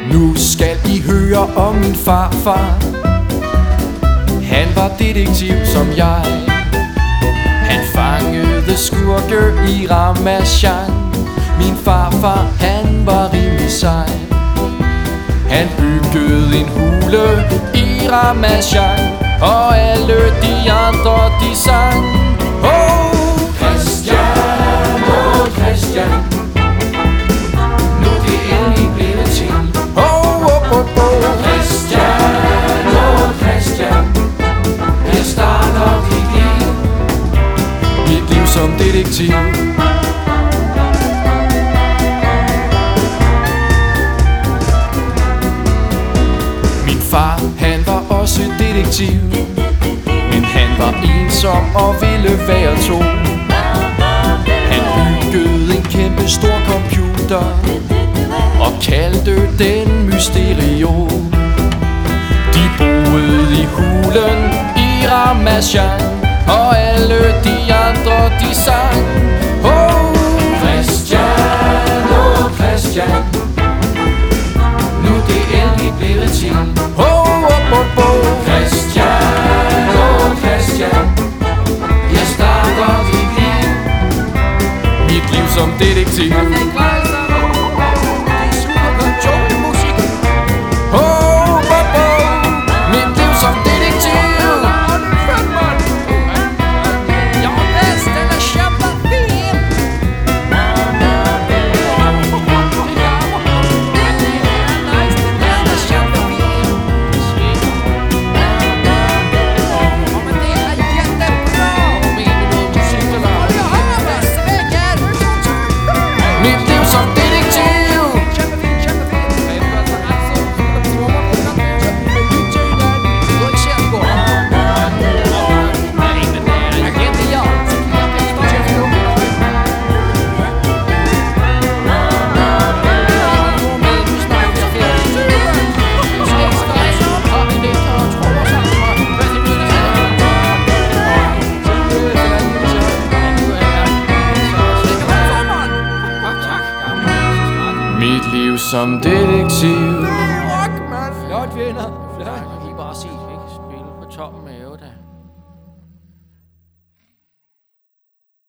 Nu skal I høre om min farfar. Han var detektiv som jeg. Han fangede skurke i Ramasjang. Min farfar, han var rimelig sej. Han byggede en hule i Ramasjang, og alle de andre, de sang: Åh, Christian, åh Christian, nu er det endelig blevet til. Åh, åh, åh, åh, Christian, åh Christian, jeg starter dit liv, mit liv som detektiv. Far, han var også detektiv, men han var ensom og ville være to. Han byggede en kæmpe stor computer og kaldte den Mysterio. De boede i hulen i Ramasjang, og alle de andre, de sang: Åh, Christian, åh Christian, nu er det endelig blevet til. Christian, åh Christian, jeg starter dit liv, mit liv som detektiv. Mit liv som detektiv. Mit liv som detektiv. Flot, venner. Flot.